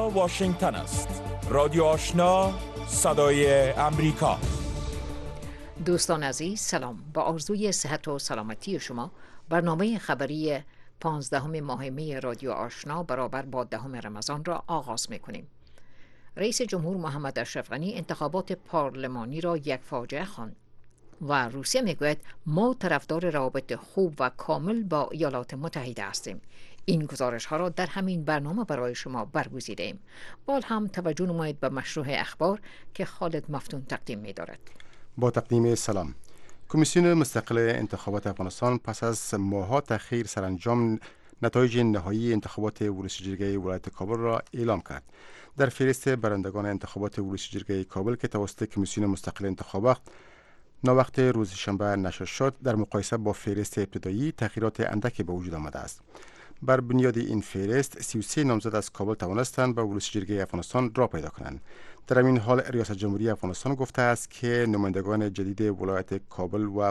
اینجا واشنگتن است. رادیو آشنا، صدای امریکا. دوستان عزیز سلام. با آرزوی صحت و سلامتی شما برنامه خبری 15 ماه می رادیو آشنا برابر با 10 رمضان را آغاز می‌کنیم. رئیس جمهور محمد اشرف غنی انتخابات پارلمانی را یک فاجعه خواند و روسیه میگوید ما طرفدار روابط خوب و کامل با ایالات متحده هستیم. این گزارش ها را در همین برنامه برای شما برگزیده ایم. بال هم توجه نمایید به مشروع اخبار که خالد مفتون تقدیم می دارد. با تقدیم سلام. کمیسیون مستقل انتخابات افغانستان پس از ماه‌ها تأخیر سرانجام نتایج نهایی انتخابات ولسی جرگه ولایت کابل را اعلام کرد. در فهرست برندگان انتخابات ولسی جرگه کابل که توسط کمیسیون مستقل انتخابات ناوقت روز شنبه نشر شد، در مقایسه با فهرست ابتدایی تغییرات اندکی به وجود آمده است. بر بنیاد این فهرست 33 نامزد از کابل توانستند به ولسی جرگه افغانستان راه پیدا کنند. در این حال ریاست جمهوری افغانستان گفته است که نمایندگان جدید ولایت کابل و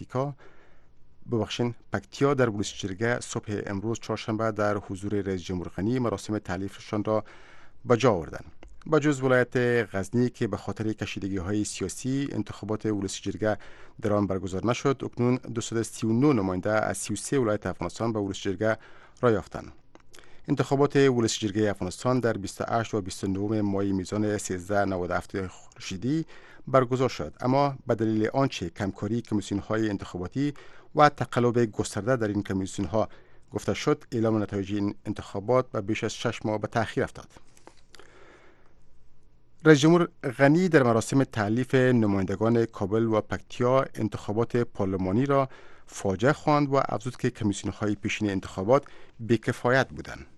پکتیا در ولسی جرگه صبح امروز چهارشنبه در حضور رئیس جمهور غنی مراسم تعلیفشان را به جا آوردند. با جز ولایت غزنی که به خاطر کشیدگی‌های سیاسی انتخابات ولسی جرگه در آن برگزار نشد، اکنون 239 نماینده از 33 ولایت افغانستان به ولسی جرگه راه یافتند. انتخابات ولسی جرگه افغانستان در 28 و 29 ماه میزان 1397 خورشیدی برگزار شد، اما به دلیل آنچه کمکاری کمیسیون‌های انتخاباتی و تقلب گسترده در این کمیسیون‌ها گفته شد، اعلام نتایج این انتخابات به بیش از 6 ماه به تأخیر افتاد. رئیس جمهور غنی در مراسم تألیف نمایندگان کابل و پکتیا انتخابات پارلمانی را فاجعه خواند و افزود که کمیسیون‌های پیشین انتخابات بی‌کفایت بودند.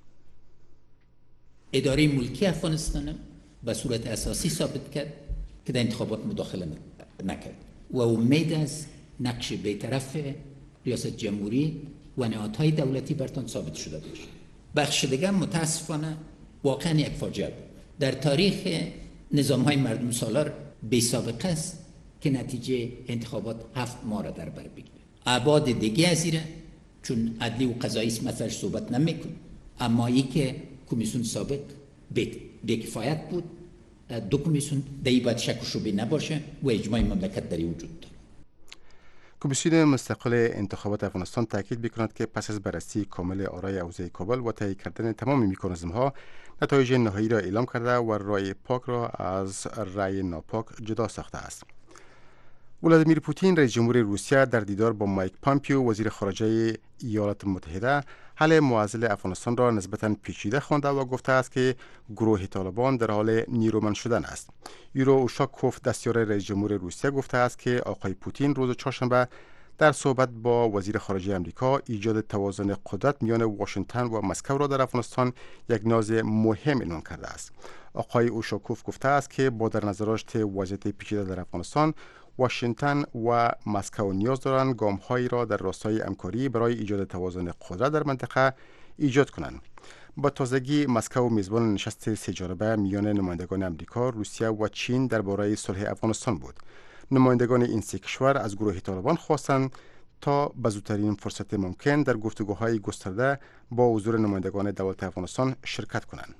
اداره ملکی افغانستان به صورت اساسی ثابت کرد که در انتخابات مداخله نکرد و امید از نقش بی‌طرف ریاست جمهوری و نهادهای دولتی برتان ثابت شده باشد. بخش دیگر متاسفانه واقعا یک فاجعه بود. در تاریخ نظام‌های مردم سالار بی سابقه است که نتیجه انتخابات 7 ماه را در بر بگیرد. ابعاد دیگه از ایره چون عدلی و قضایی است مثلا صحبت نمی‌کنه، اما ای که کمیسیون سابق بی‌کفایت بود، دو کمیسیون دیگه باید شک و شبهه نباشه و اجماع مملکت در وجود داره. کمیسیون مستقل انتخابات افغانستان تاکید می‌کند که پس از بررسی کامل آرای حوزه کابل و تایید کردن تمام مکانیزم‌ها، نتایج نهایی را اعلام کرده و رای پاک را از رای ناپاک جدا ساخته است. ولادیمیر پوتین رئیس جمهور روسیه در دیدار با مایک پامپیو وزیر خارجه ایالات متحده حل معضل افغانستان را نسبتاً پیچیده خوانده و گفته است که گروه طالبان در حال نیرومند شدن است. یورو اوشاکوف دستیار رئیس جمهور روسیه گفته است که آقای پوتین روز چهارشنبه در صحبت با وزیر خارجه آمریکا ایجاد توازن قدرت میان واشنگتن و مسکو را در افغانستان یک نیاز مهم عنوان کرده است. آقای اوشاکوف گفته است که با در نظر داشت وضعیت پیچیده در افغانستان، واشنگتن و مسکو نیاز دارند گام‌هایی را در راستای همکاری برای ایجاد توازن قدرت در منطقه ایجاد کنند. با تازگی مسکو میزبان نشست سه‌جانبه میان نمایندگان آمریکا، روسیه و چین درباره صلح افغانستان بود. نمایندگان این سه کشور از گروه طالبان خواستند تا به زودترین فرصت ممکن در گفتگوهای گسترده با حضور نمایندگان دولت افغانستان شرکت کنند.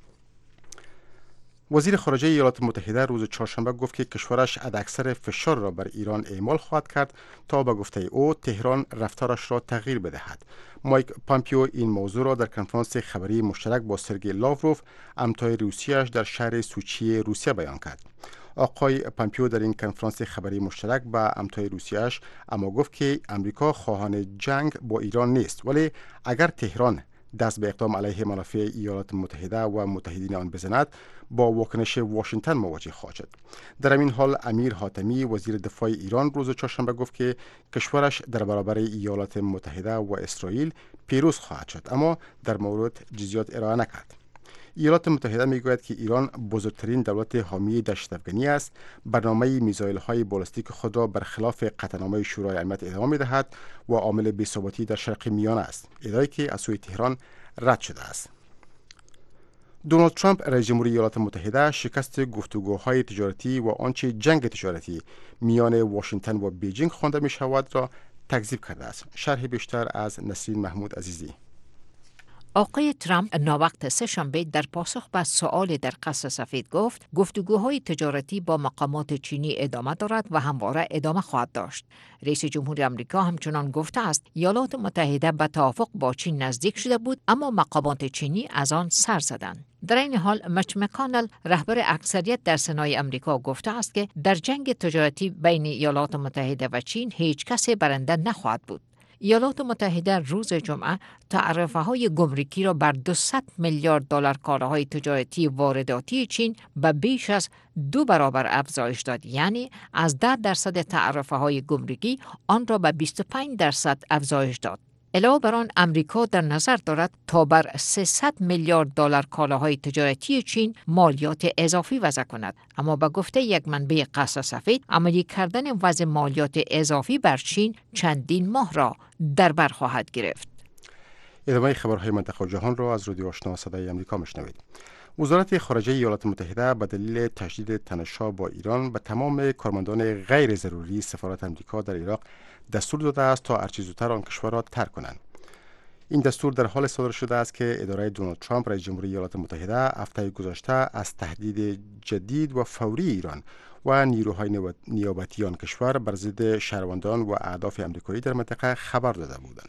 وزیر خارجه ایالات متحده روز چهارشنبه گفت که کشورش حداکثر فشار را بر ایران اعمال خواهد کرد تا به گفته او تهران رفتارش را تغییر بدهد. مایک پامپیو این موضوع را در کنفرانس خبری مشترک با سرگئی لاوروف، همتای روسیه‌اش در شهر سوچی روسیه بیان کرد. آقای پامپیو در این کنفرانس خبری مشترک با همتای روسیه‌اش اما گفت که امریکا خواهان جنگ با ایران نیست، ولی اگر تهران دست به اقدام علیه منافع ایالات متحده و متحدین آن بزند، با واکنش واشنگتن مواجه خواهد شد. در این حال امیر حاتمی وزیر دفاع ایران روز چهارشنبه گفت که کشورش در برابر ایالات متحده و اسرائیل پیروز خواهد شد، اما در مورد جزئیات ارائه نکرد. ایالات متحده میگوید که ایران بزرگترین دولت حامی دشت افغانی است، برنامه میزایل‌های بالستیک خود را برخلاف قطعنامه شورای امنیت ادامه می‌دهد و عامل بی‌ثباتی در شرق میانه است، ادعایی که از سوی تهران رد شده است. دونالد ترامپ رئیس جمهور ایالات متحده شکست گفتگوهای تجارتی و آنچه جنگ تجارتی میان واشنگتن و بیجینگ خوانده می‌شود را تکذیب کرده است. شرح بیشتر از نسرین محمود عزیزی. آقای ترامپ ناوقت سه‌شنبه در پاسخ به سؤال در قصر سفید گفت گفتگوهای تجارتی با مقامات چینی ادامه دارد و همواره ادامه خواهد داشت. رئیس جمهور آمریکا همچنان گفته است ایالات متحده به توافق با چین نزدیک شده بود اما مقامات چینی از آن سر زدند. در این حال میچ مکانل رهبر اکثریت در سنای آمریکا گفته است که در جنگ تجارتی بین ایالات متحده و چین هیچ کسی برنده نخواهد بود. ایالات متحده روز جمعه تعرفه‌های گمرکی را بر 200 میلیارد دلار کالاهای تجارتی وارداتی چین به بیش از 2 برابر افزایش داد، یعنی از 10% تعرفه‌های گمرکی آن را به 25% افزایش داد. علاوه بر آن امریکا در نظر دارد تا بر 300 میلیارد دلار کالاهای تجارتی چین مالیات اضافی وضع کند، اما به گفته یک منبع قصر سفید عملی کردن وضع مالیات اضافی بر چین چندین ماه را در بر خواهد گرفت. ادامه خبرهای منطقه و جهان را از رادیو آشنا صدای آمریکا میشنوید. وزارت خارجه ایالات متحده به دلیل تشدید تنش‌ها با ایران به تمام کارمندان غیر ضروری سفارت آمریکا در عراق دستور داده است تا هرچه زودتر آن کشور را ترک کنند. این دستور در حال صادر شده است که اداره دونالد ترامپ رئیس جمهوری ایالات متحده هفته گذشته از تهدید جدید و فوری ایران و نیروهای نیابتی آن کشور بر ضد شهروندان و اهداف آمریکایی در منطقه خبر داده بودند.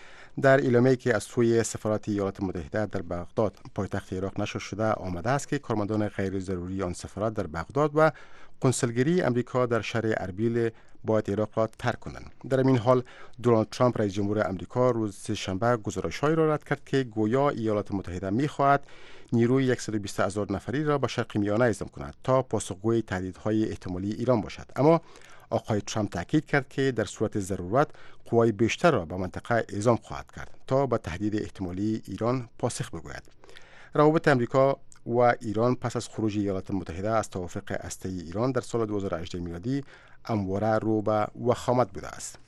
در اعلامیه‌ای که از سوی سفارت ایالات متحده در بغداد پایتخت عراق نشر شده آمده است که کارمندان غیر ضروری آن سفارت در بغداد و کنسولگری امریکا در شهر اربیل باید عراق را ترک کنند. در این حال دونالد ترامپ رئیس جمهور آمریکا روز سه‌شنبه گزارش‌هایی را رد کرد که گویا ایالات متحده می‌خواهد نیروی 120,000 نفری را به شرق میانه اعزام کند تا پاسخگوی تهدیدهای احتمالی ایران باشد. اما آقای ترامپ تاکید کرد که در صورت ضرورت قوای بیشتر را به منطقه اعزام خواهد کرد تا به تهدید احتمالی ایران پاسخ بگوید. روابط آمریکا و ایران پس از خروج ایالات متحده از توافق هسته‌ای ایران در سال 2018 میلادی همواره رو به وخامت بوده است.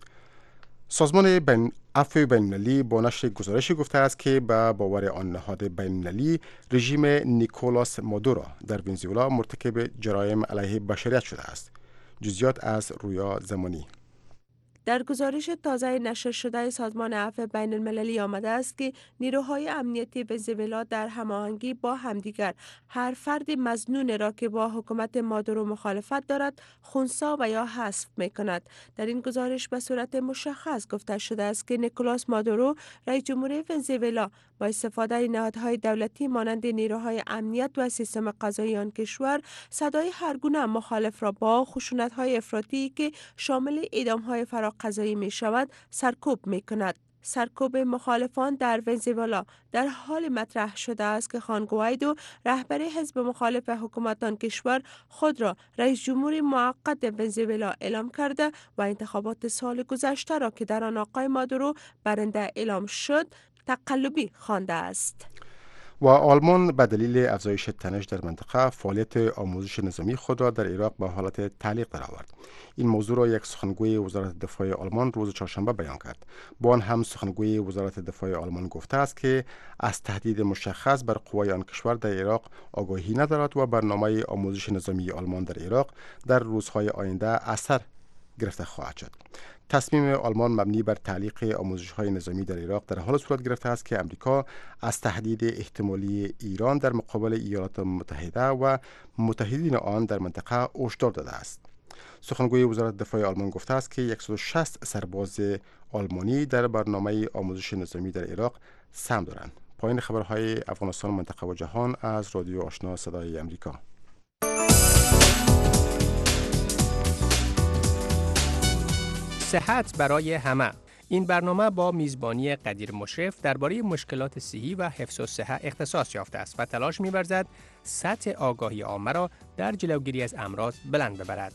سازمان عفو بین‌المللی با نشر گزارشی گفته است که به باور آن نهاد بین‌المللی رژیم نیکولاس مادورو در ونزوئلا مرتکب جرایم علیه بشریت شده است. جزئیات از رویا زمانی. در گزارش تازه نشر شده سازمان عفو بین المللی آمده است که نیروهای امنیتی ونزوئلا در هماهنگی با همدیگر هر فرد مظنون را که با حکومت مادورو مخالفت دارد خنثی و یا حذف می‌کند. در این گزارش به صورت مشخص گفته شده است که نیکولاس مادورو رئیس جمهور ونزوئلا با استفاده نهادهای دولتی مانند نیروهای امنیت و سیستم قضایی آن کشور صدای هر گونه مخالف را با خشونت‌های افراطی که شامل اعدام‌های قضایی می شود سرکوب می کند. سرکوب مخالفان در ونزوئلا در حال مطرح شده است که خوان گوایدو رهبر حزب مخالف حکومت آن کشور خود را رئیس جمهور موقت ونزوئلا اعلام کرده و انتخابات سال گذشته را که در آن آقای مادورو برنده اعلام شد تقلبی خوانده است. و آلمان به دلیل افزایش تنش در منطقه فعالیت آموزش نظامی خود را در عراق به حالت تعلیق درآورد. این موضوع را یک سخنگوی وزارت دفاع آلمان روز چهارشنبه بیان کرد. با آن هم سخنگوی وزارت دفاع آلمان گفته است که از تهدید مشخص بر قوای آن کشور در عراق آگاهی ندارد و برنامه آموزش نظامی آلمان در عراق در روزهای آینده اثر گرفته خواهد شد. تصمیم آلمان مبنی بر تعلیق آموزش‌های نظامی در عراق در حال صورت گرفته است که امریکا از تهدید احتمالی ایران در مقابل ایالات متحده و متحدین آن در منطقه هشدار داده است. سخنگوی وزارت دفاع آلمان گفته است که 160 سرباز آلمانی در برنامه آموزش نظامی در عراق سهم دارند. پایان خبرهای افغانستان، منطقه و جهان از رادیو آشنا صدای آمریکا. صحت برای همه. این برنامه با میزبانی قدیر مشرف درباره مشکلات صحی و حفظ الصحه اختصاص یافته است و تلاش می‌ورزد سطح آگاهی عامه را در جلوگیری از امراض بلند ببرد.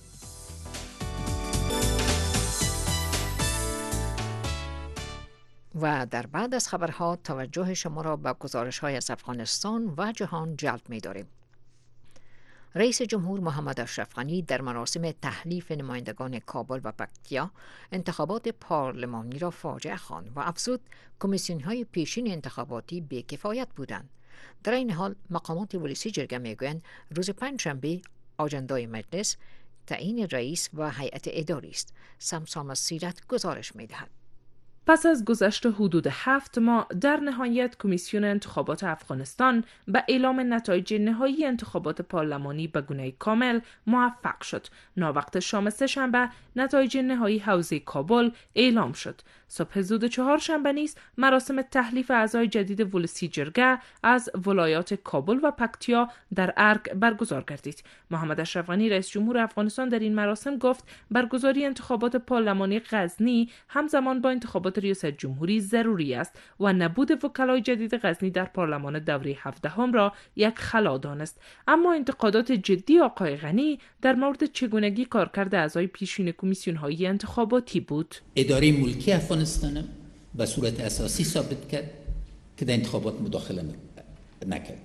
و در بعد از خبرها توجه شما را به گزارش‌های از افغانستان و جهان جلب می‌داریم. رئیس جمهور محمد اشرف غنی در مراسم تحلیف نمایندگان کابل و پکتیا انتخابات پارلمانی را فاجعه خواند و افزود کمیسیون‌های پیشین انتخاباتی بی‌کفایت بودند. در این حال مقامات ولسی جرگه میگویند روز پنجشنبه آجندای مجلس تعیین رئیس و هیئت اداری است. سمسام از سیرت گزارش میدهد. پس از گذشت حدود 7 ماه در نهایت کمیسیون انتخابات افغانستان به اعلام نتایج نهایی انتخابات پارلمانی به گونه کامل موفق شد. ناوقت شام سه‌شنبه نتایج نهایی حوزه کابل اعلام شد. صبح زود چهارشنبه نیز مراسم تحلیف اعضای جدید ولسی جرگه از ولایات کابل و پکتیا در ارگ برگزار گردید. محمد اشرف غنی رئیس جمهور افغانستان در این مراسم گفت برگزاری انتخابات پارلمانی غزنی همزمان با انتخابات ریاست جمهوری ضروری است و نبود وکلای جدید غزنی در پارلمان دوره 17 را یک خلا دانست. اما انتقادات جدی آقای غنی در مورد چگونگی کارکرد اعضای پیشین کمیسیون‌های انتخاباتی بود. اداره ملکی افغانستان به صورت اساسی ثابت کرد که در انتخابات مداخله نکرد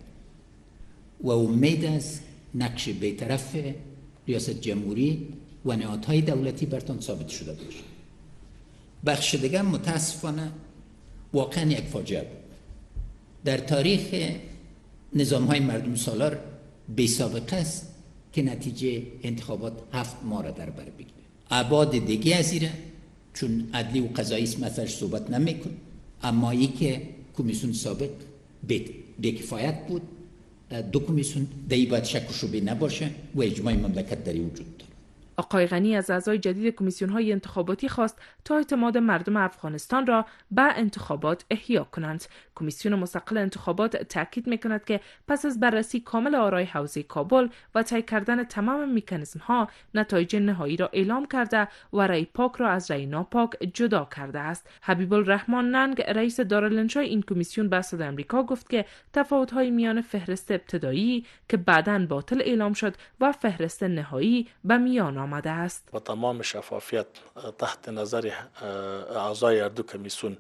و امید است نقش بی‌طرف ریاست جمهوری و نهادهای دولتی برتان ثابت شده باشد. بخش دیگر متاسفانه واقعا یک فاجعه بود. در تاریخ نظام‌های مردم سالار بی سابقه است که نتیجه انتخابات 7 ماه را در بر بگیره. ابعاد دیگه از ایره چون عدلی و قضایی مثلا صحبت نمیکن، اما ای که کمیسیون سابق بی‌کفایت بود، دو کمیسیون دیگه باید شک و شبهه نباشه و اجماع مملکت در وجود داره. آقای غنی از اعضای جدید کمیسیون‌های انتخاباتی خواست تا اعتماد مردم افغانستان را به انتخابات احیا کنند. کمیسیون مستقل انتخابات تاکید می‌کند که پس از بررسی کامل آرای حوزه کابل و طی کردن تمام مکانیزم‌ها نتایج نهایی را اعلام کرده و رأی پاک را از رأی ناپاک جدا کرده است. حبیب الرحمن ننگ رئیس دارالانشای این کمیسیون به صدای آمریکا گفت که تفاوت‌های میان فهرست ابتدایی که بعداً باطل اعلام شد و فهرست نهایی به میان آمده است. با تمام شفافیت تحت نظر اعضای هر دو کمیسیون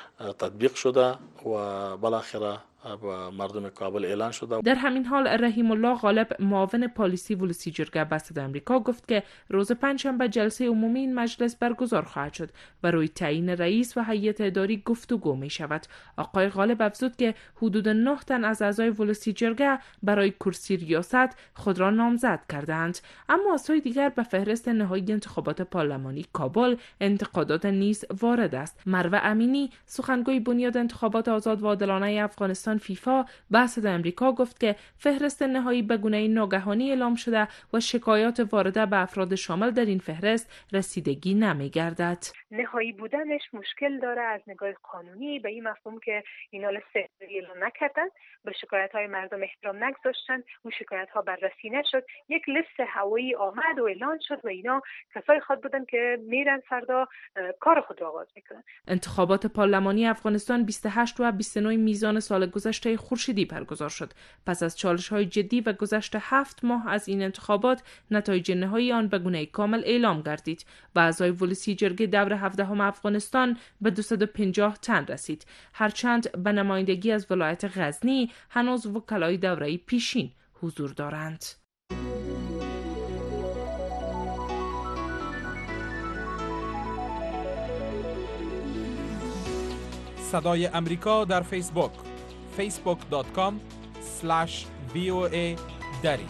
تطبیق شده و بالاخره با مردم کابل اعلان شده. در همین حال رحیم الله غالب معاون پالیسی ولسی جرگه به صدای آمریکا گفت که روز پنجشنبه جلسه عمومی این مجلس برگزار خواهد شد و روی تعیین رئیس و هیئت اداری گفتگو می شود. آقای غالب افزود که حدود 9 تن از اعضای ولسی جرگه برای کرسی ریاست خود را نامزد کردند. اما از سوی دیگر به فهرست نهایی انتخابات پارلمانی کابل انتقادات نیز وارد است. مروه امینی سخنگوی بنیاد انتخابات آزاد و عادلانه افغانستان فیفا به صدای آمریکا گفت که فهرست نهایی به گونه ناگهانی اعلام شده و شکایات وارده به افراد شامل در این فهرست رسیدگی نمی‌گردد. نهایی بودنش مشکل داره از نگاه قانونی به این مفهوم که اینا اعلام نکردن، به شکایت‌های مردم احترام نگذاشتن، اون شکایت‌ها بررسی نشد، یک لیست هوایی آمد و اعلان شد و اینا کسای خود بودن که میرن فردا کار خود را آغاز میکنن. انتخابات پارلمانی افغانستان 28 و 29 میزان سال گذشته خورشیدی برگزار شد. پس از چالش‌های جدی و گذشت 7 ماه از این انتخابات نتایج نهایی آن به گونه کامل اعلام گردید و اعضای ولسی جرگه دور 17 افغانستان به 250 تن رسید. هرچند به نمایندگی از ولایت غزنی هنوز وکلای دوره پیشین حضور دارند. صدای امریکا در فیسبوک facebook.com/VOA دری.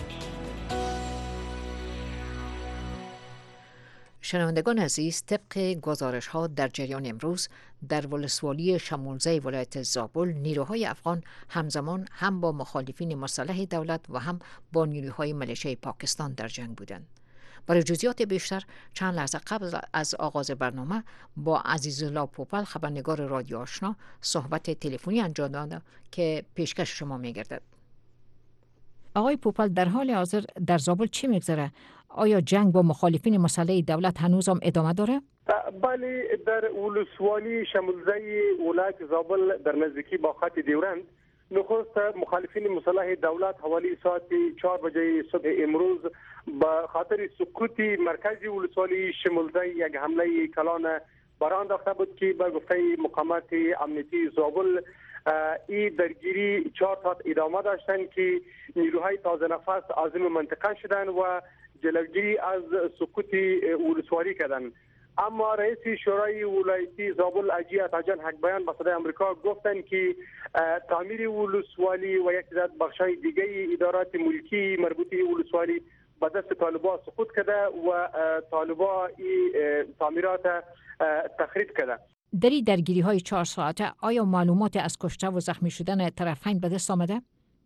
شنوندگان عزیز، طبق گزارش ها در جریان امروز در ولسوالی شمولزه ولایت زابل نیروهای افغان همزمان هم با مخالفین مسلح دولت و هم با نیروهای ملیشه پاکستان در جنگ بودند. برای جزئیات بیشتر چند لحظه قبل از آغاز برنامه با عزیزالله پوپل خبرنگار رادیو آشنا صحبت تلفنی انجام دادم که پیشکش شما می‌گردد. آقای پوپل، در حال حاضر در زابل چی می‌گذره؟ آیا جنگ با مخالفین مسلح دولت هنوز هم ادامه داره؟ بله، در ولسوالی شمولزه ولایت زابل در نزدیکی با خط دیورند نخست مخالفین مسلح دولت حوالی ساعت 4 بجه صبح امروز به خاطر سکوت مرکزی ولسوالی شمولزه یک حمله کلان برآن انداخته بود که به گفته مقامات امنیتی زابل این درگیری 4 تا ادامه داشتند که نیروهای تازه نفس عازم منطقه شدند و جلوگیری از سکوت ولسوالی کردند. اما رئیس شورای ولایتی زابل اجی عطاجان حق بیان به صدای آمریکا گفتند که تعمیر ولسوالی و یک عدد بخش‌های دیگه ادارات ملکی مربوطه ولسوالی به دست طالبان سقوط کرده و طالبان این تعمیرات تخریب کرده. در این درگیری های 4 ساعته آیا معلومات از کشته و زخمی شدن طرفین به دست آمده؟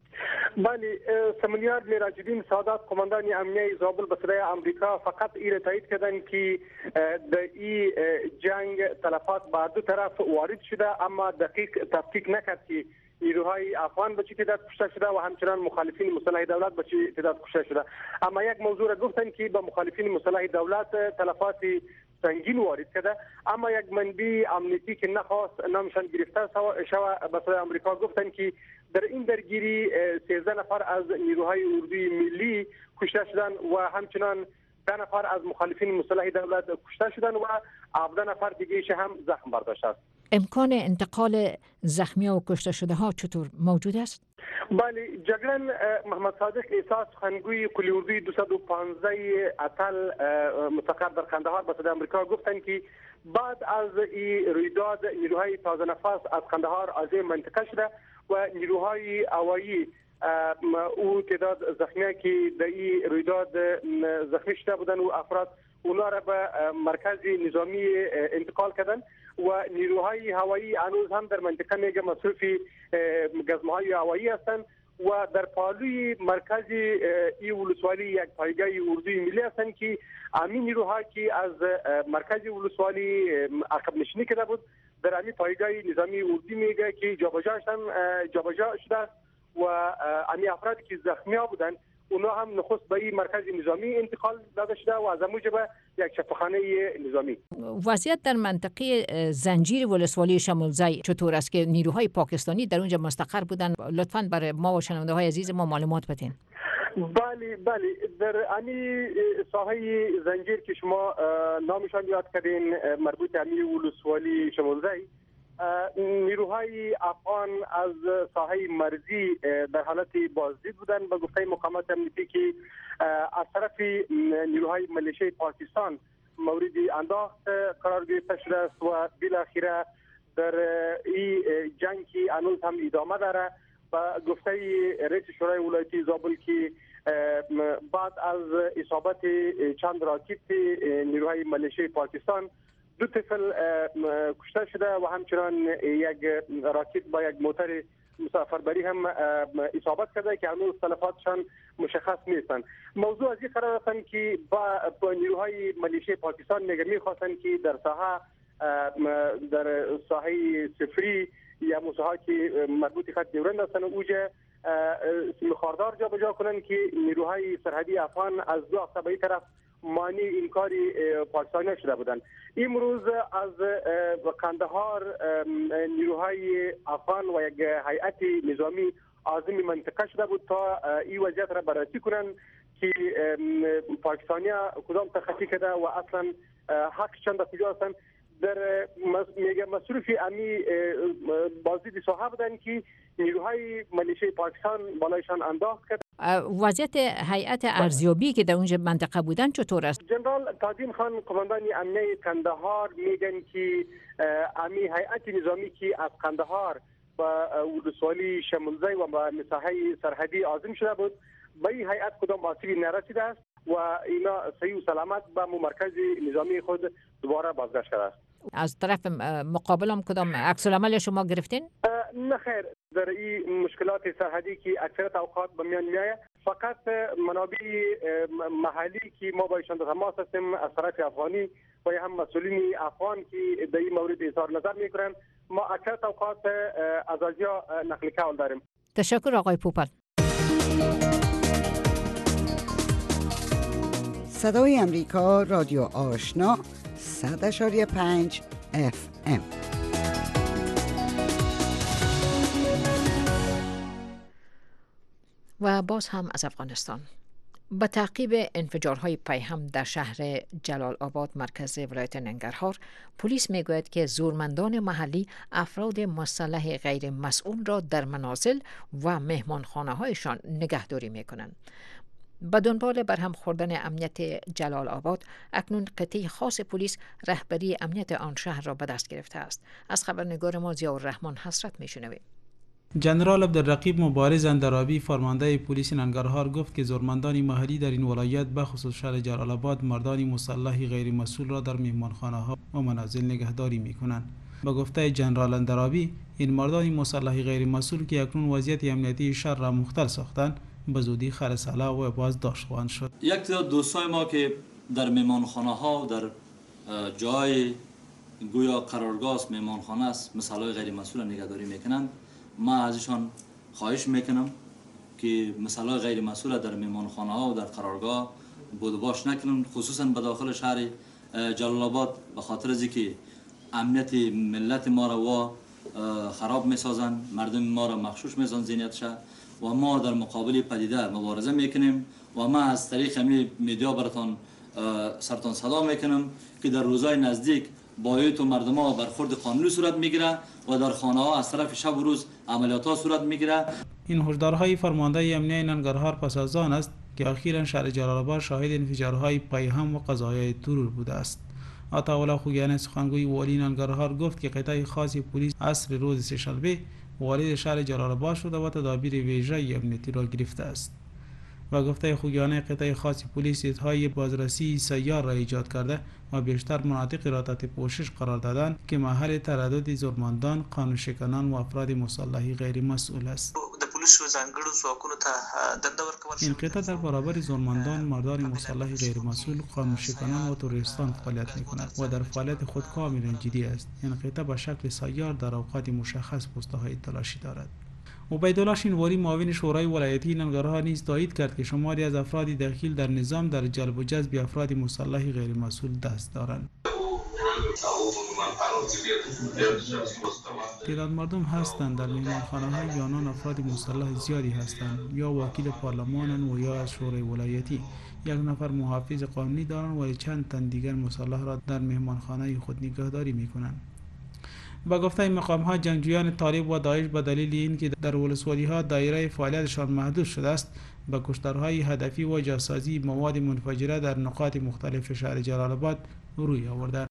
بله، سمونیار میراجالدین سادات قماندان امنیه زابل به صدای امریکا فقط این تایید کردند که در این جنگ تلفات به دو طرف وارد شده، اما دقیق تفکیک نکرد که نیروهای افغان به چه تعداد کشته شده و همچنان مخالفین مسلح دولت به چه تعداد کشته شده. اما یک موضوع را گفتن که به مخالفین مسلح دولت تلفات سنگین وارد کرده، اما یک منبع امنیتی که نخواست نامشان گرفته شود به صدای امریکا گفتن که در این درگیری 13 نفر از نیروهای اردوی ملی کشته شدند و همچنان 10 نفر از مخالفین مسلح دولت کشته شدند و 17 نفر دیگه هم زخم برداشته است. امکان انتقال زخمی و کشته شده ها چطور موجود است؟ بله، جگرن محمد صادق عیسی سخنگوی کل اردوی 215 اتل مستقر در قندهار به صدای آمریکا گفتند که بعد از این رویداد نیروهای تازه نفس از قندهار از این منطقه شده و نیروهای هوایی او تعداد زخمی که در این رویداد زخمی شده بودند و افراد اونا را به مرکز نظامی انتقال کردن و نیروهای هوایی هنوز هم در منطقه میگه مصروف گزمه‌های هوایی هستند و در پالوی مرکز ای ولسوالی یک پایگاه اردوی ملی هستند که همین نیروها که از مرکز ولسوالی عقب نشینی کرده بود در همین پایگاه نظامی اردوی میگه که جابجا شده و همین افرادی که زخمی ها بودند اونا هم نخست به این مرکز نظامی انتقال داده شده و از موجب یک شفاخانه نظامی. وضعیت در منطقه زنجیر ولسوالی شمولزای چطور است که نیروهای پاکستانی در اونجا مستقر بودن؟ لطفاً برای ما و شنونده های عزیز ما معلومات بدین. بله در امی ساحه زنجیر که شما نامشان یاد کردین مربوط امی ولسوالی شمولزای، نیروهای افغان از ساحه مرزی در حالت بازدید بودند به گفته مقامات امنیتی که از طرف نیروهای ملیشه پاکستان مورد انداخت قرار گرفته شده است و بالاخره در این جنگ که هنوز هم ادامه داره و گفته رئیس شورای ولایتی زابل که بعد از اصابت چند راکت نیروهای ملیشه پاکستان 2 طفل کشته شده و همچنان یک راکت با یک موتر مسافربری هم اصابت کرده که هنوز تلفاتشان مشخص نیستند. موضوع از این قرار هستند که با نیروهای ملیشه پاکستان میخواستند که در ساحه صفری یا مساحه که مربوط خط دیورند هستند اوجه سیمخاردار جابجا کنند که نیروهای سرحدی افغان از 2 هفته به این طرف مانع این کاری پاکستانی شده بودند. امروز از قندهار نیروهای افغان و یک هیئت نظامی عازم منطقه شده بود تا این وضعیت را بررسی کنند که پاکستانی‌ها کدام تخطی کرده و اصلا حق چند کجا هستند. در مصروف امی بازدید ساحه بودند که نیروهای ملیشه پاکستان بالایشان انداخت کرد. وضعیت هیئت ارزیابی که در اونجا منطقه بودن چطور است؟ جنرال تاجین خان قماندان امنیه قندهار میگن که امی هیئت نظامی که از قندهار و ولسوالی شمولزای و مساحه سرحدی عازم شده بود به این هیئت کدام آسیبی نرسیده است و اینا صحیح و سلامت به مرکز نظامی خود دوباره بازگشت کرده است. از طرف مقابل هم کدام عکس العمل شما گرفتین؟ نه خیر، در این مشکلات سرحدی که اکثرت اوقات به میان میآید فقط منابع محلی که ما با ایشان تماس هستیم از طرف افغانی و هم مسئولین افغان که در این مورد اظهار نظر میکنن ما اکثرت اوقات از آنجا نقل قول داریم. تشکر آقای پوپل. صدای امریکا رادیو آشنا 100.5 FM. و باز هم از افغانستان. با تعقیب انفجارهای پیهم در شهر جلال آباد مرکز ولایت ننگرهار، پلیس میگوید که زورمندان محلی افراد مسلح غیر مسئول را در منازل و مهمانخانه هایشان نگهداری میکنند. با دنبال برهم خوردن امنیت جلال آباد، اکنون قطعه خاص پلیس رهبری امنیت آن شهر را به دست گرفته است. از خبرنگار ما ضیاءالرحمن حسرت میشنویم. جنرال عبدالرقیب مبارز اندرابی فرمانده پلیس ننگرهار گفت که زورمندان محلی در این ولایت به خصوص شهر جلال آباد مردان مسلح غیر مسئول را در مهمانخانه ها و منازل نگهداری می کنند. به گفته جنرال اندرابی، این مردان مسلح غیر مسئول که اکنون وضعیت امنیتی شهر را مختل ساختند به زودی خرساله و بازداشت خواهند شد. یک تعداد دوستای ما که در میمانخانه ها و در جای گویا قرارگاه است، میمانخانه است، مسئله‌های غیر مسئول نگهداری میکنند، ما ازشان خواهش میکنم که مسئله غیر مسئول در میمانخانه ها و در قرارگاه بود و باش نکنند، خصوصا به داخل شهر جلال آباد، به خاطر از اینکه امنیت ملت ما را و خراب میسازند، مردم ما را مغشوش میسازند ذهنیتش، و ما در مقابل پدیده مبارزه میکنیم و ما از طریق همین میدیا براتان سرتان صدا میکنم که در روزهای نزدیک باید و مردم ها برخورد قانونی صورت میگیره و در خانه ها از طرف شب و روز عملیات ها صورت میگیره. این هشدارهای فرمانده امنیه ننگرهار پس از آن است که اخیراً شهر جلال آباد شاهد انفجارهای پیهم و قضایای ترور بوده است. عطاالله خوگیانی سخنگوی والی ننگرهار گفت که قطعه خاص پلیس عصر روز سه‌شنبه وارد شهر جلال آباد شده و تدابیر ویژه امنیتی را گرفته است. و گفته خوگیانی قطعه خاص پلیس های بازرسی سیار را ایجاد کرده و بیشتر مناطق را تحت پوشش قرار دادند که محل تردد زورمندان، قانونشکنان و افراد مسلح غیر مسئول است. این قطعه در برابر زورمندان، مردان مسلح غیر مسئول، قانونشکنان و تروریستان فعالیت می‌کند و در فعالیت خود کاملا جدی است. این قطعه به شکل سیار در اوقات مشخص پست‌های تلاشی دارد. عبیدالله شینواری معاون شورای ولایتی ننگرهار نیز تایید کرد که شماری از افراد دخیل در نظام در جلب و جذب افراد مسلح غیر مسئول دست دارند. تعداد مردم هستند در میهمانخانه‌های آنان افراد مسلح زیادی هستند، یا وکیل پارلمانند و یا از شورای ولایتی. یک نفر محافظ قانونی دارند و چند تن دیگر مسلح را در میهمانخانه خود نگهداری می‌کنند. با گفته این مقام‌ها جنگجویان طالب و داعش به دلیل اینکه در ولسوالی‌ها دایره فعالیتشان محدود شده است، به کشتارهای هدفی و جاسازی مواد منفجره در نقاط مختلف شهر جلال آباد روی آوردند.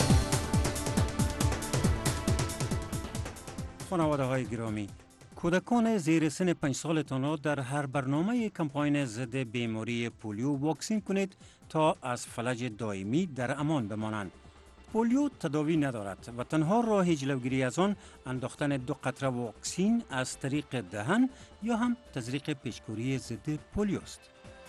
خانواده‌های گرامی، کودکان زیر سن 5 سالتان را در هر برنامه کمپاین ضد بیماری پولیو واکسین کنید تا از فلج دائمی در امان بمانند. پولیو تداوی ندارد و تنها راه جلوگیری از آن انداختن 2 قطره واکسین از طریق دهن یا هم تزریق پیچکوری ضد پولیو است.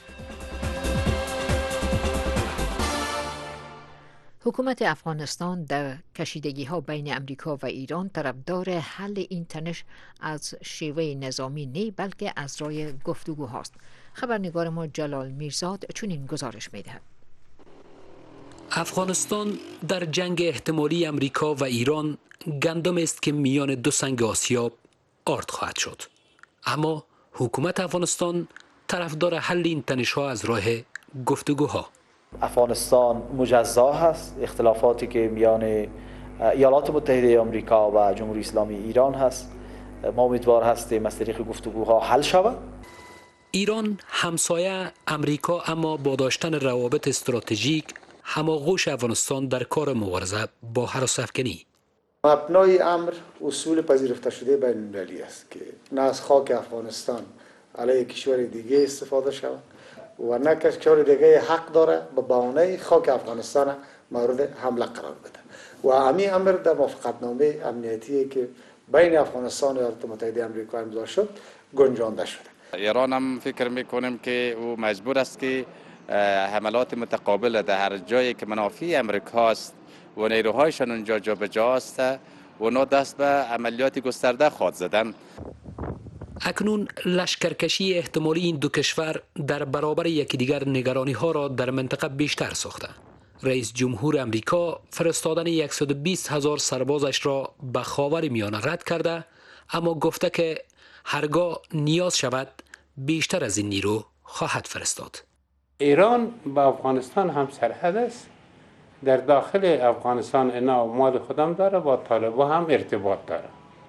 حکومت افغانستان در کشیدگی‌ها بین امریکا و ایران طرفدار حل این تنش از شیوه نظامی نه بلکه از راه گفتگو هاست. خبرنگار ما جلال میرزاد چنین گزارش می‌دهد. افغانستان در جنگ احتمالی امریکا و ایران گندم است که میان دو سنگ آسیاب آرد خواهد شد. اما حکومت افغانستان طرفدار حل این تنش‌ها از راه گفتگوها. افغانستان مجزا هست. اختلافاتی که میان ایالات متحده آمریکا و جمهوری اسلامی ایران هست، ما امیدوار هستیم از طریق گفتگوها حل شود. ایران همسایه امریکا اما با داشتن روابط استراتژیک هماغوش افغانستان در کار مبارزه با هراس‌افکنی. مبنای امر اصول پذیرفته شده بین المللی است که نه از خاک افغانستان علیه کشور دیگه استفاده شود و نه کشور دیگه حق داره به بهانه خاک افغانستان مورد حمله قرار بده و همین امر در موافقتنامه امنیتی که بین افغانستان و ایالات متحده آمریکا امضا شد گنجانده شده. ایران هم فکر میکنیم که او مجبور است که حملات متقابل در هر جایی که منافع امریکا است و نیروهایشان اونجا جابجا است و اونا دست به عملیات گسترده خواهد زدن. اکنون لشکرکشی احتمالی این دو کشور در برابر یکدیگر نگرانی ها را در منطقه بیشتر ساخته. رئیس جمهور امریکا فرستادن 120,000 سربازش را به خاور میانه رد کرده، اما گفته که هرگاه نیاز شود بیشتر از این نیرو خواهد فرستاد. ایران با افغانستان هم سرحد است. در داخل افغانستان اینا مال خودم داره، با طالبا هم ارتباط داره.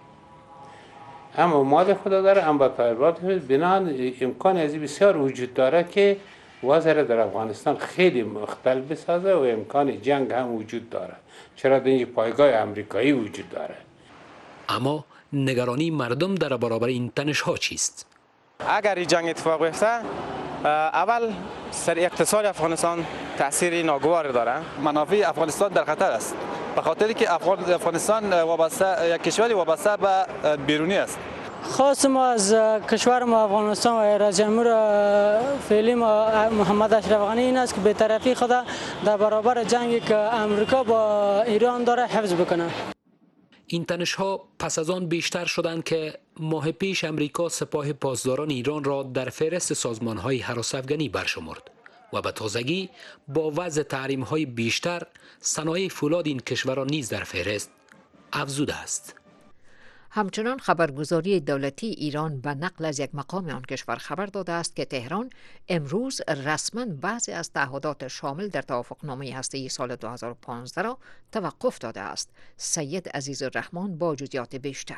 اما مال خدا داره، اما با طالبات بنان امکان ازی بسیار وجود داره که وزیر در افغانستان خیلی مختل بسازه و امکان جنگ هم وجود داره، چرا در اینجا پایگاه امریکایی وجود داره. اما نگرانی مردم در برابر این تنش ها چیست؟ اگر این جنگ اتفاق بیفته، اول سر اقتصاد افغانستان تأثیر ناگوار داره. منافع افغانستان در خطر است. به خاطری که افغانستان وابسته یک کشوری وابسته به بیرونی است. خواست ما از کشور ما افغانستان و رئیس جمهور فعلی ما محمد اشرف غنی این است که بی‌طرفی خود در برابر جنگی که امریکا با ایران داره حفظ بکنه. این تنش‌ها پس از آن بیشتر شدند که ماه پیش امریکا سپاه پاسداران ایران را در فهرست سازمان‌های هراس افغانی برشمرد و به تازگی با وضع تحریم‌های بیشتر صنایع فولاد این کشور را نیز در فهرست افزوده است. همچنان خبرگزاری دولتی ایران به نقل از یک مقام آن کشور خبر داده است که تهران امروز رسما بعضی از تعهدات شامل در توافقنامه هسته‌ای سال 2015 را توقف داده است. سید عزیزالرحمن با جزئیات بیشتر.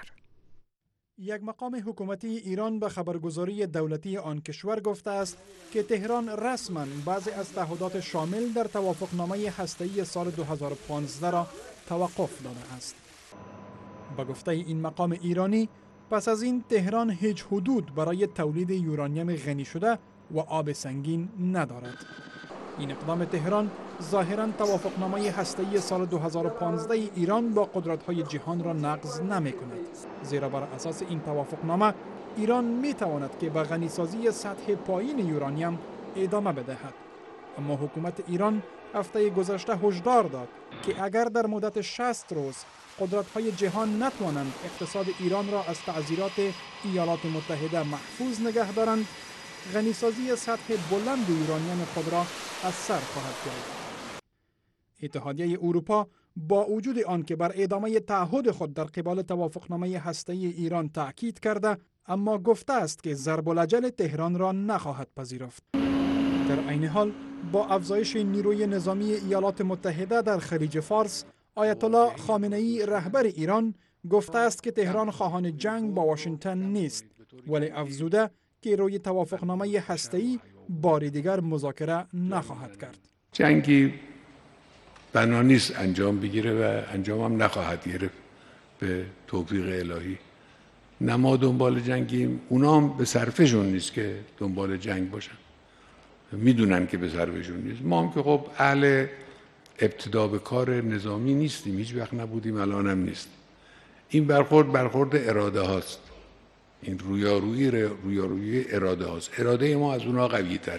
یک مقام حکومتی ایران به خبرگزاری دولتی آن کشور گفته است که تهران رسما بعضی از تعهدات شامل در توافقنامه هسته‌ای سال 2015 را توقف داده است. با گفته این مقام ایرانی پس از این تهران هیچ حدود برای تولید یورانیم غنی شده و آب سنگین ندارد. این اقدام تهران ظاهراً توافقنامه هسته‌ای سال 2015 ایران با قدرت‌های جهان را نقض نمی‌کند، زیرا بر اساس این توافقنامه ایران می‌تواند که به غنیسازی سطح پایین یورانیم ادامه بدهد. اما حکومت ایران هفته گذشته هشدار داد که اگر در مدت 60 روز قدرت‌های جهان نتوانند اقتصاد ایران را از تعذیرات ایالات متحده محفوظ نگه دارند، غنیسازی سطح بلند یورانیم خود را از سر خواهد گرفت. اتحادیه اروپا با وجود آنکه بر ادامه تعهد خود در قبال توافقنامه هسته‌ای ایران تأکید کرده، اما گفته است که ضرب الاجل تهران را نخواهد پذیرفت. در عین حال با افزایش نیروی نظامی ایالات متحده در خلیج فارس، آیت الله خامنه‌ای رهبر ایران گفته است که تهران خواهان جنگ با واشنگتن نیست، ولی افزوده که روی توافقنامه هسته‌ای بار دیگر مذاکره نخواهد کرد. جنگی بنا نیست انجام بگیره و انجام هم نخواهد گرفت به توفیق الهی. نه ما دنبال جنگیم، اونا هم به صرفشون نیست که دنبال جنگ باشن، میدونن که به صرفشون نیست. ما هم که خب اهل ابتدا به کار نظامی نیستیم، هیچ وقت نبودیم، الان هم نیست. این برخورد اراده هاست، این رویارویی اراده هاست. اراده ما از اونا قوی تره.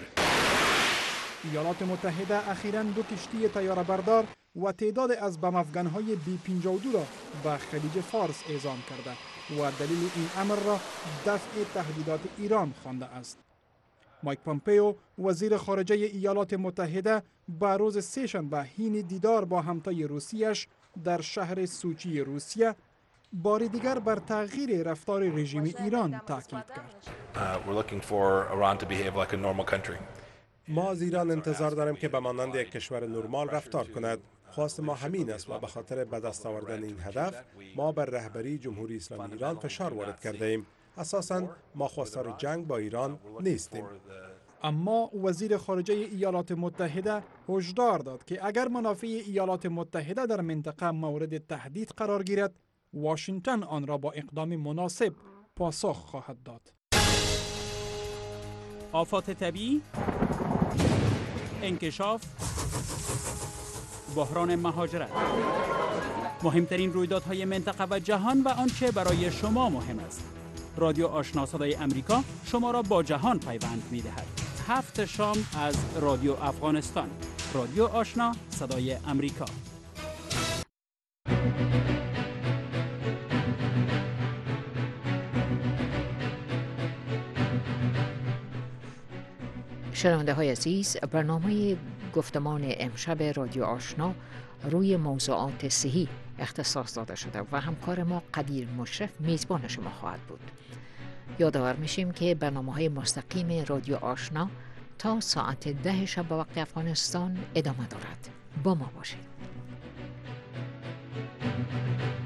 ایالات متحده اخیراً 2 کشتی طیاره بردار و تعداد از بم افغان‌های B-52 را به خلیج فارس اعزام کرده و دلیل این امر را دفع تهدیدات ایران خوانده است. مایک پامپئو وزیر خارجه ایالات متحده به روز سه‌شنبه حین دیدار با همتای روسیش در شهر سوچی روسیه بار دیگر بر تغییر رفتار رژیم ایران تاکید کرد. ما از ایران انتظار داریم که به مانند یک کشور نرمال رفتار کند. خواست ما همین است و به خاطر به دست آوردن این هدف ما بر رهبری جمهوری اسلامی ایران فشار وارد کرده ایم. اساساً ما خواستار جنگ با ایران نیستیم. اما وزیر خارجه ایالات متحده هشدار داد که اگر منافع ایالات متحده در منطقه مورد تهدید قرار گیرد، واشنگتن آن را با اقدام مناسب پاسخ خواهد داد. آفات طبیعی، انکشاف، بحران مهاجرت، مهمترین رویدادهای منطقه و جهان و آنچه برای شما مهم است. رادیو آشنا صدای امریکا شما را با جهان پیوند می‌دهد. 7 شام از رادیو افغانستان. رادیو آشنا صدای امریکا. شنونده های عزیز، برنامه گفتمان امشب رادیو آشنا روی موضوعات صحی اختصاص داده شده و همکار ما قدیر مشرف میزبان شما خواهد بود. یادآور میشیم که برنامه‌های مستقیم رادیو آشنا تا ساعت 10 شب به وقت افغانستان ادامه دارد. با ما باشید.